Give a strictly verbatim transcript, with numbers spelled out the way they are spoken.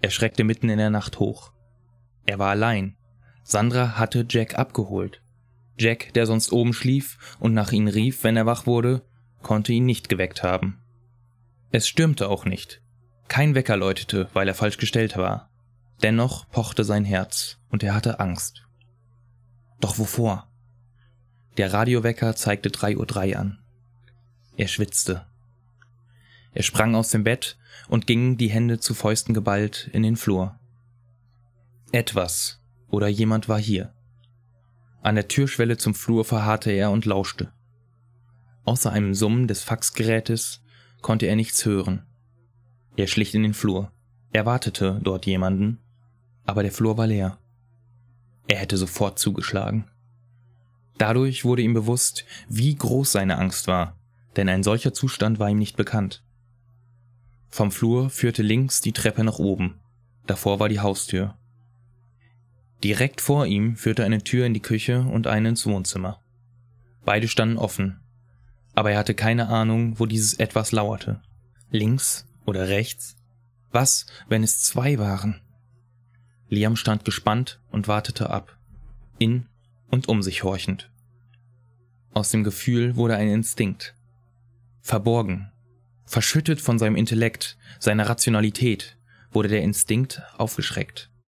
Er schreckte mitten in der Nacht hoch. Er war allein. Sandra hatte Jack abgeholt. Jack, der sonst oben schlief und nach ihm rief, wenn er wach wurde, konnte ihn nicht geweckt haben. Es stürmte auch nicht. Kein Wecker läutete, weil er falsch gestellt war. Dennoch pochte sein Herz und er hatte Angst. Doch wovor? Der Radiowecker zeigte drei Uhr drei an. Er schwitzte. Er sprang aus dem Bett und ging, die Hände zu Fäusten geballt, in den Flur. Etwas oder jemand war hier. An der Türschwelle zum Flur verharrte er und lauschte. Außer einem Summen des Faxgerätes konnte er nichts hören. Er schlich in den Flur. Er wartete dort jemanden, aber der Flur war leer. Er hätte sofort zugeschlagen. Dadurch wurde ihm bewusst, wie groß seine Angst war, denn ein solcher Zustand war ihm nicht bekannt. Vom Flur führte links die Treppe nach oben. Davor war die Haustür. Direkt vor ihm führte eine Tür in die Küche und eine ins Wohnzimmer. Beide standen offen, aber er hatte keine Ahnung, wo dieses Etwas lauerte. Links oder rechts? Was, wenn es zwei waren? Liam stand gespannt und wartete ab, in und um sich horchend. Aus dem Gefühl wurde ein Instinkt. Verborgen, verschüttet von seinem Intellekt, seiner Rationalität, wurde der Instinkt aufgeschreckt.